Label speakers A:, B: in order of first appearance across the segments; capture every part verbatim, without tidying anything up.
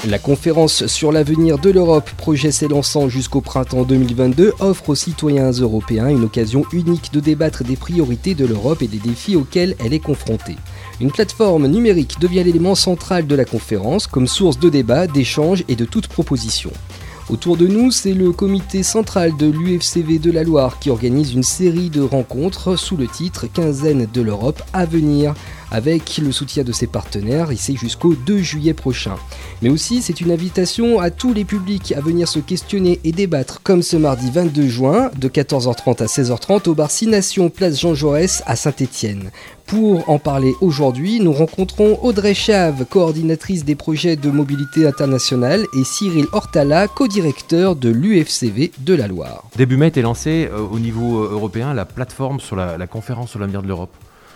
A: La conférence sur l'avenir de l'Europe, projet s'élançant jusqu'au printemps deux mille vingt-deux, offre aux citoyens européens une occasion unique de débattre des priorités de l'Europe et des défis auxquels elle est confrontée. Une plateforme numérique devient l'élément central de la conférence, comme source de débat, d'échanges et de toute proposition. Autour de nous, c'est le comité central de l'U F C V de la Loire qui organise une série de rencontres sous le titre « Quinzaine de l'Europe à venir », avec le soutien de ses partenaires, et c'est jusqu'au deux juillet prochain. Mais aussi, c'est une invitation à tous les publics à venir se questionner et débattre, comme ce mardi vingt-deux juin, de quatorze heures trente à seize heures trente, au bar six Nations, place Jean Jaurès à Saint-Étienne. Pour en parler aujourd'hui, nous rencontrons Audrey Chave, coordinatrice des projets de mobilité internationale, et Cyril Hortala, co-directeur de l'U F C V de la Loire.
B: Début mai était lancée euh, au niveau européen la plateforme sur la, la conférence sur l'avenir de l'Europe.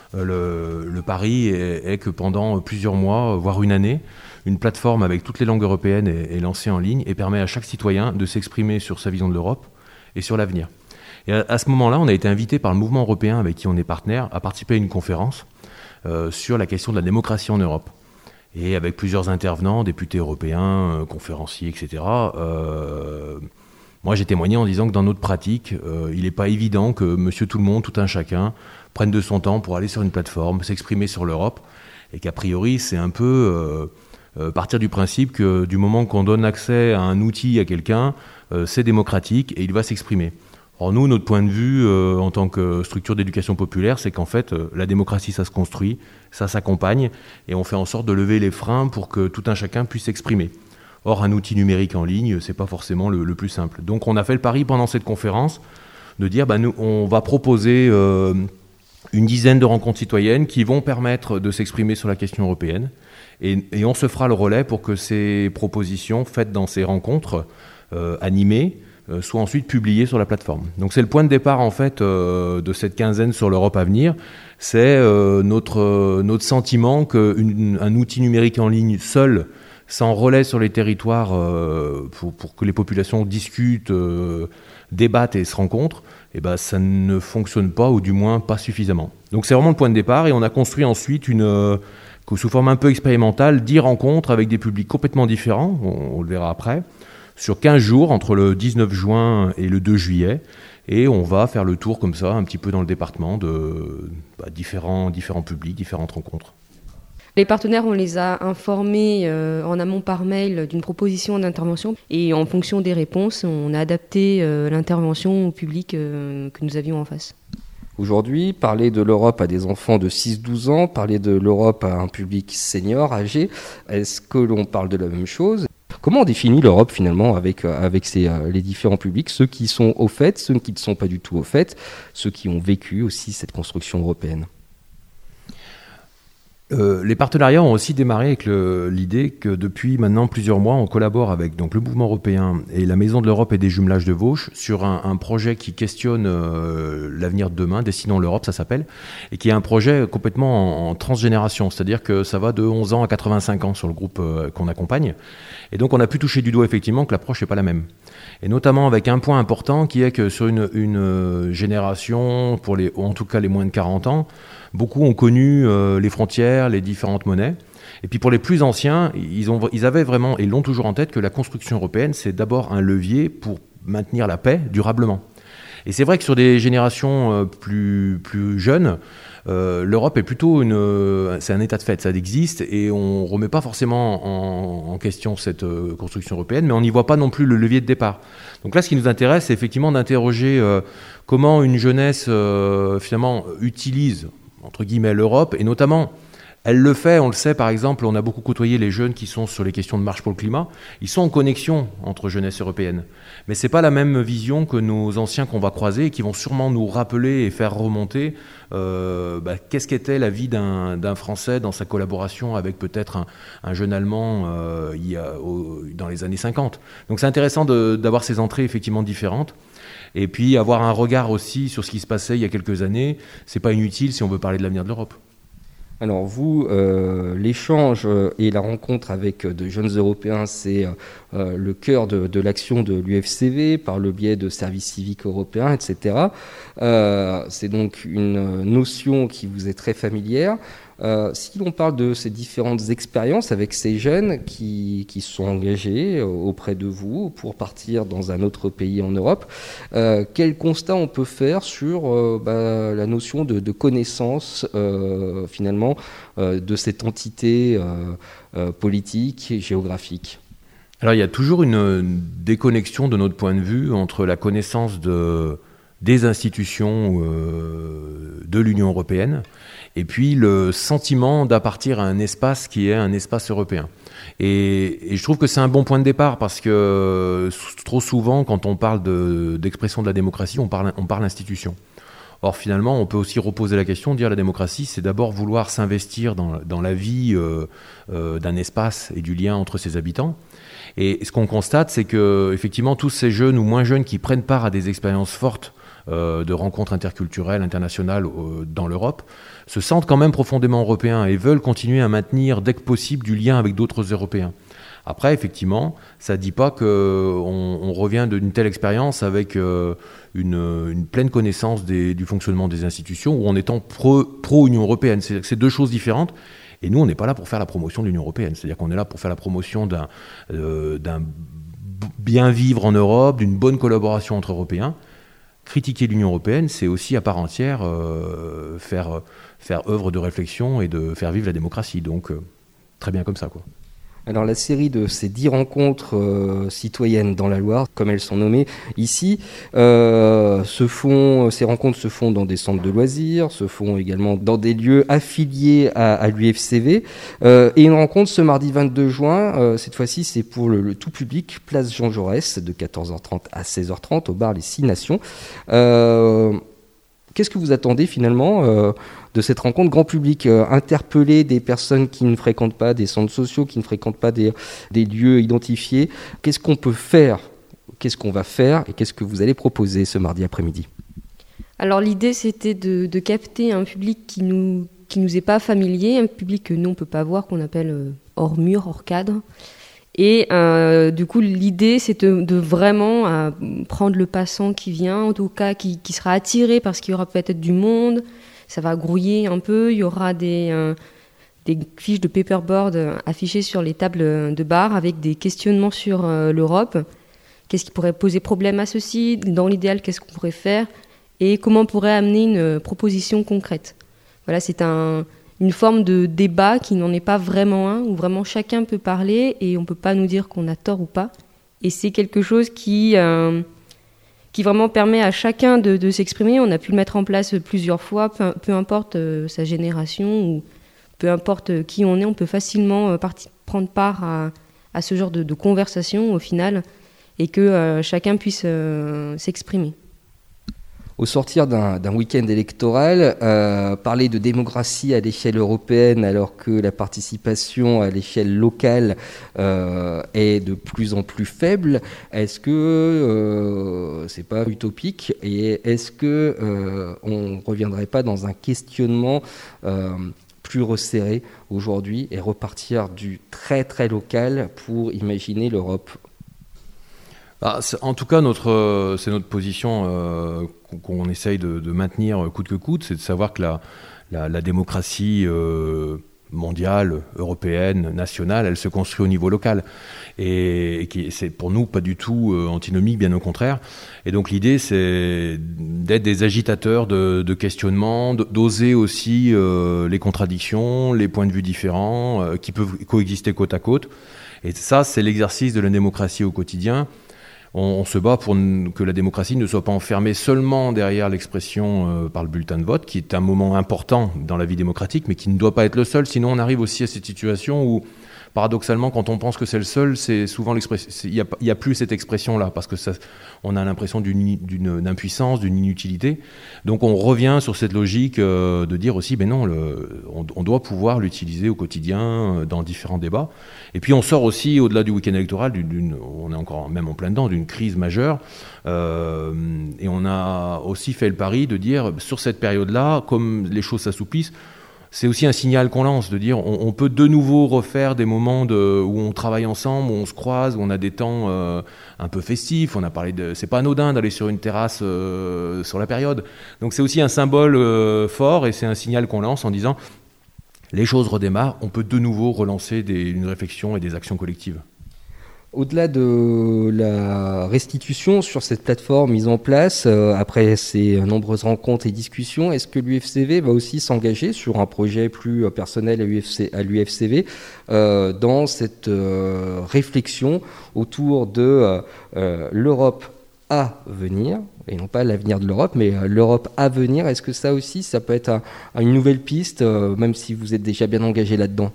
B: Le, le pari est, est que pendant plusieurs mois, voire une année, une plateforme avec toutes les langues européennes est, est lancée en ligne et permet à chaque citoyen de s'exprimer sur sa vision de l'Europe et sur l'avenir. Et à, à ce moment-là, on a été invité par le mouvement européen avec qui on est partenaire à participer à une conférence euh, sur la question de la démocratie en Europe. Et avec plusieurs intervenants, députés européens, euh, conférenciers, et cetera. Euh, moi, j'ai témoigné en disant que dans notre pratique, euh, il n'est pas évident que monsieur tout le monde, tout un chacun, prenne de son temps pour aller sur une plateforme, s'exprimer sur l'Europe, et qu'a priori, c'est un peu euh, euh, partir du principe que du moment qu'on donne accès à un outil à quelqu'un, euh, c'est démocratique et il va s'exprimer. Or nous, notre point de vue euh, en tant que structure d'éducation populaire, c'est qu'en fait, euh, la démocratie, ça se construit, ça s'accompagne, et on fait en sorte de lever les freins pour que tout un chacun puisse s'exprimer. Or, un outil numérique en ligne, c'est pas forcément le, le plus simple. Donc on a fait le pari pendant cette conférence de dire, bah, nous, on va proposer euh, une dizaine de rencontres citoyennes qui vont permettre de s'exprimer sur la question européenne. Et, et on se fera le relais pour que ces propositions faites dans ces rencontres euh, animées euh, soient ensuite publiées sur la plateforme. Donc c'est le point de départ en fait euh, de cette quinzaine sur l'Europe à venir. C'est euh, notre, euh, notre sentiment qu'un outil numérique en ligne seul, sans relais sur les territoires euh, pour, pour que les populations discutent, euh, débattent et se rencontrent, eh ben, ça ne fonctionne pas, ou du moins pas suffisamment. Donc c'est vraiment le point de départ, et on a construit ensuite, une, euh, sous forme un peu expérimentale, dix rencontres avec des publics complètement différents, on, on le verra après, sur quinze jours, entre le dix-neuf juin et le deux juillet, et on va faire le tour comme ça, un petit peu dans le département, de bah, différents, différents publics, différentes rencontres.
C: Les partenaires, on les a informés euh, en amont par mail d'une proposition d'intervention, et en fonction des réponses, on a adapté euh, l'intervention au public euh, que nous avions en face.
A: Aujourd'hui, parler de l'Europe à des enfants de six à douze ans, parler de l'Europe à un public senior, âgé, est-ce que l'on parle de la même chose ? Comment on définit l'Europe finalement avec, avec ces, les différents publics, ceux qui sont au fait, ceux qui ne sont pas du tout au fait, ceux qui ont vécu aussi cette construction européenne ?
B: Euh, les partenariats ont aussi démarré avec le, l'idée que depuis maintenant plusieurs mois, on collabore avec donc, le mouvement européen et la Maison de l'Europe et des jumelages de Vauche sur un, un projet qui questionne euh, l'avenir de demain, Dessinons l'Europe, ça s'appelle, et qui est un projet complètement en, en transgénération, c'est-à-dire que ça va de onze ans à quatre-vingt-cinq ans sur le groupe euh, qu'on accompagne. Et donc on a pu toucher du doigt effectivement que l'approche n'est pas la même. Et notamment avec un point important qui est que sur une, une génération, pour les, en tout cas les moins de quarante ans, beaucoup ont connu euh, les frontières, les différentes monnaies. Et puis pour les plus anciens, ils, ont, ils avaient vraiment, et l'ont toujours en tête, que la construction européenne, c'est d'abord un levier pour maintenir la paix durablement. Et c'est vrai que sur des générations euh, plus, plus jeunes, euh, l'Europe est plutôt une, euh, c'est un état de fait, ça existe, et on ne remet pas forcément en, en question cette euh, construction européenne, mais on n'y voit pas non plus le levier de départ. Donc là, ce qui nous intéresse, c'est effectivement d'interroger euh, comment une jeunesse euh, finalement utilise entre guillemets l'Europe, et notamment elle le fait, on le sait par exemple, on a beaucoup côtoyé les jeunes qui sont sur les questions de marche pour le climat, ils sont en connexion entre jeunesse européenne, mais c'est pas la même vision que nos anciens qu'on va croiser et qui vont sûrement nous rappeler et faire remonter euh, bah, qu'est-ce qu'était la vie d'un, d'un Français dans sa collaboration avec peut-être un, un jeune Allemand euh, il y a, au, dans les années cinquante. Donc c'est intéressant de, d'avoir ces entrées effectivement différentes. Et puis avoir un regard aussi sur ce qui se passait il y a quelques années, c'est pas inutile si on veut parler de l'avenir de l'Europe.
A: Alors vous, euh, l'échange et la rencontre avec de jeunes Européens, c'est euh, le cœur de, de l'action de l'U F C V par le biais de services civiques européens, et cetera. Euh, c'est donc une notion qui vous est très familière. Euh, si l'on parle de ces différentes expériences avec ces jeunes qui, qui sont engagés auprès de vous pour partir dans un autre pays en Europe, euh, quel constat on peut faire sur euh, bah, la notion de, de connaissance euh, finalement euh, de cette entité euh, euh, politique et géographique ?
B: Alors il y a toujours une, une déconnexion de notre point de vue entre la connaissance de, des institutions euh, de l'Union européenne et puis le sentiment d'appartenir à un espace qui est un espace européen. Et, et je trouve que c'est un bon point de départ parce que trop souvent quand on parle de, d'expression de la démocratie, on parle, on parle institution. Or finalement on peut aussi reposer la question, dire la démocratie c'est d'abord vouloir s'investir dans, dans la vie euh, euh, d'un espace et du lien entre ses habitants. Et ce qu'on constate, c'est que effectivement, tous ces jeunes ou moins jeunes qui prennent part à des expériences fortes euh, de rencontres interculturelles, internationales euh, dans l'Europe, se sentent quand même profondément européens et veulent continuer à maintenir dès que possible du lien avec d'autres Européens. Après, effectivement, ça ne dit pas qu'on on revient d'une telle expérience avec euh, une, une pleine connaissance des, du fonctionnement des institutions ou en étant pro, pro-Union européenne. C'est, c'est deux choses différentes. Et nous, on n'est pas là pour faire la promotion de l'Union européenne. C'est-à-dire qu'on est là pour faire la promotion d'un, euh, d'un bien vivre en Europe, d'une bonne collaboration entre Européens. Critiquer l'Union européenne, c'est aussi à part entière euh, faire, faire œuvre de réflexion et de faire vivre la démocratie. Donc, euh, très bien comme ça, quoi.
A: Alors la série de ces dix rencontres euh, citoyennes dans la Loire, comme elles sont nommées ici, euh, se font, ces rencontres se font dans des centres de loisirs, se font également dans des lieux affiliés à, à l'U F C V. Euh, et une rencontre ce mardi vingt-deux juin, euh, cette fois-ci c'est pour le, le tout public, place Jean Jaurès, de quatorze heures trente à seize heures trente au bar Les Six Nations. Euh, Qu'est-ce que vous attendez finalement euh, de cette rencontre grand public, euh, interpeller des personnes qui ne fréquentent pas des centres sociaux, qui ne fréquentent pas des, des lieux identifiés? Qu'est-ce qu'on peut faire? Qu'est-ce qu'on va faire? Et qu'est-ce que vous allez proposer ce mardi après-midi?
C: Alors l'idée c'était de, de capter un public qui nous, qui nous est pas familier, un public que nous on peut pas voir, qu'on appelle euh, hors mur, hors cadre. Et euh, du coup, l'idée, c'est de, de vraiment euh, prendre le passant qui vient, en tout cas, qui, qui sera attiré parce qu'il y aura peut-être du monde, ça va grouiller un peu, il y aura des, euh, des fiches de paperboard affichées sur les tables de bar avec des questionnements sur euh, l'Europe. Qu'est-ce qui pourrait poser problème à ceci? Dans l'idéal, qu'est-ce qu'on pourrait faire? Et comment on pourrait amener une proposition concrète? Voilà, c'est un... une forme de débat qui n'en est pas vraiment un, où vraiment chacun peut parler et on ne peut pas nous dire qu'on a tort ou pas. Et c'est quelque chose qui, euh, qui vraiment permet à chacun de, de s'exprimer. On a pu le mettre en place plusieurs fois, peu, peu importe euh, sa génération ou peu importe qui on est, on peut facilement euh, parti, prendre part à, à ce genre de, de conversation au final et que euh, chacun puisse euh, s'exprimer.
A: Au sortir d'un, d'un week-end électoral, euh, parler de démocratie à l'échelle européenne alors que la participation à l'échelle locale euh, est de plus en plus faible, est-ce que euh, c'est pas utopique et est-ce que euh, on reviendrait pas dans un questionnement euh, plus resserré aujourd'hui et repartir du très très local pour imaginer l'Europe?
B: Ah, en tout cas, notre, c'est notre position euh, qu'on essaye de, de maintenir coûte que coûte, c'est de savoir que la, la, la démocratie euh, mondiale, européenne, nationale, elle se construit au niveau local. Et, et qui, c'est pour nous pas du tout euh, antinomique, bien au contraire. Et donc l'idée, c'est d'être des agitateurs de, de questionnement, d'oser aussi euh, les contradictions, les points de vue différents, euh, qui peuvent coexister côte à côte. Et ça, c'est l'exercice de la démocratie au quotidien. On se bat pour que la démocratie ne soit pas enfermée seulement derrière l'expression euh, par le bulletin de vote, qui est un moment important dans la vie démocratique, mais qui ne doit pas être le seul. Sinon, on arrive aussi à cette situation où, paradoxalement, quand on pense que c'est le seul, c'est souvent l'expression. Il n'y a, y a plus cette expression-là, parce que ça, on a l'impression d'une, d'une impuissance, d'une inutilité. Donc, on revient sur cette logique euh, de dire aussi, ben non, le, on, on doit pouvoir l'utiliser au quotidien euh, dans différents débats. Et puis, on sort aussi, au-delà du week-end électoral, d'une, d'une, on est encore même en plein dedans, d'une crise majeure. Euh, et on a aussi fait le pari de dire, sur cette période-là, comme les choses s'assouplissent, c'est aussi un signal qu'on lance, de dire on, on peut de nouveau refaire des moments de, où on travaille ensemble, où on se croise, où on a des temps euh, un peu festifs. On a parlé de, c'est pas anodin d'aller sur une terrasse euh, sur la période. Donc c'est aussi un symbole euh, fort et c'est un signal qu'on lance en disant les choses redémarrent, on peut de nouveau relancer des, une réflexion et des actions collectives.
A: Au-delà de la restitution sur cette plateforme mise en place, euh, après ces nombreuses rencontres et discussions, est-ce que l'U F C V va aussi s'engager sur un projet plus personnel à l'U F C, à l'U F C V euh, dans cette euh, réflexion autour de euh, l'Europe à venir, et non pas l'avenir de l'Europe, mais euh, l'Europe à venir? Est-ce que ça aussi, ça peut être un, une nouvelle piste, euh, même si vous êtes déjà bien engagé là-dedans?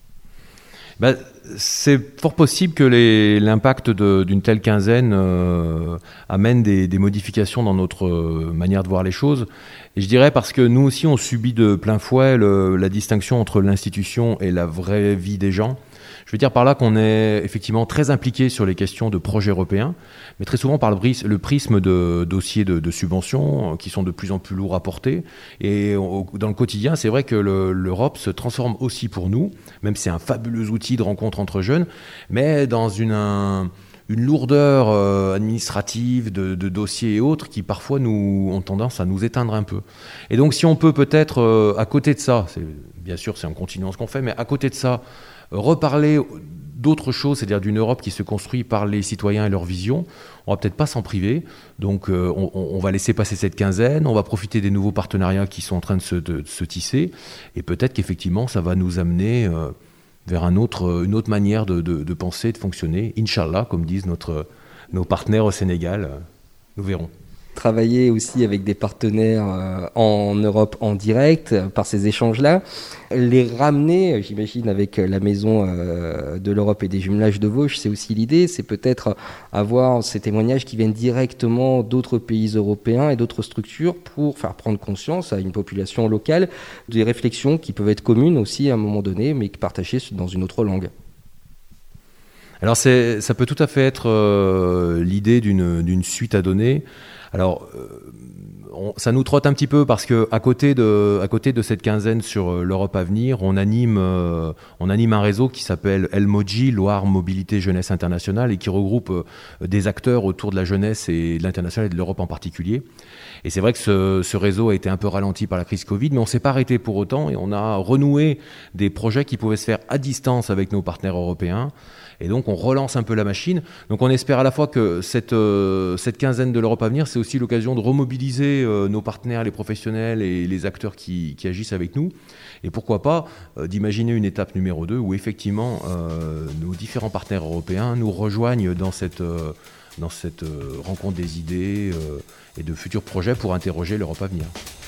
B: Ben, c'est fort possible que les, l'impact de, d'une telle quinzaine euh, amène des, des modifications dans notre euh, manière de voir les choses. Et je dirais parce que nous aussi, on subit de plein fouet le, la distinction entre l'institution et la vraie vie des gens. Je veux dire par là qu'on est effectivement très impliqué sur les questions de projets européens, mais très souvent par le, bris, le prisme de dossiers de, de subventions qui sont de plus en plus lourds à porter. Et au, dans le quotidien, c'est vrai que le, l'Europe se transforme aussi pour nous, même si c'est un fabuleux outil de rencontre entre jeunes, mais dans une... Un, une lourdeur euh, administrative de, de dossiers et autres qui parfois nous ont tendance à nous éteindre un peu. Et donc si on peut peut-être, euh, à côté de ça, c'est, bien sûr c'est en continuant ce qu'on fait, mais à côté de ça, euh, reparler d'autres choses, c'est-à-dire d'une Europe qui se construit par les citoyens et leur vision, on va peut-être pas s'en priver. Donc euh, on, on va laisser passer cette quinzaine, on va profiter des nouveaux partenariats qui sont en train de se, de, de se tisser, et peut-être qu'effectivement ça va nous amener... Euh, vers un autre, une autre manière de, de, de penser, de fonctionner. Inch'Allah, comme disent notre, nos partenaires au Sénégal, nous verrons.
A: Travailler aussi avec des partenaires euh, en Europe en direct, euh, par ces échanges-là. Les ramener, j'imagine, avec la maison euh, de l'Europe et des jumelages de Vosges, c'est aussi l'idée, c'est peut-être avoir ces témoignages qui viennent directement d'autres pays européens et d'autres structures pour faire prendre conscience à une population locale des réflexions qui peuvent être communes aussi à un moment donné, mais partagées dans une autre langue.
B: Alors c'est, ça peut tout à fait être euh, l'idée d'une, d'une suite à donner. Alors, euh, on, ça nous trotte un petit peu parce que à côté de, à côté de cette quinzaine sur euh, l'Europe à venir, on anime, euh, on anime un réseau qui s'appelle El Moji, Loire Mobilité Jeunesse Internationale, et qui regroupe euh, des acteurs autour de la jeunesse et de l'international et de l'Europe en particulier. Et c'est vrai que ce, ce réseau a été un peu ralenti par la crise Covid, mais on ne s'est pas arrêté pour autant et on a renoué des projets qui pouvaient se faire à distance avec nos partenaires européens. Et donc on relance un peu la machine. Donc on espère à la fois que cette, euh, cette quinzaine de l'Europe à venir, c'est aussi l'occasion de remobiliser euh, nos partenaires, les professionnels et les acteurs qui, qui agissent avec nous. Et pourquoi pas euh, d'imaginer une étape numéro deux où effectivement euh, nos différents partenaires européens nous rejoignent dans cette, euh, dans cette euh, rencontre des idées euh, et de futurs projets pour interroger l'Europe à venir.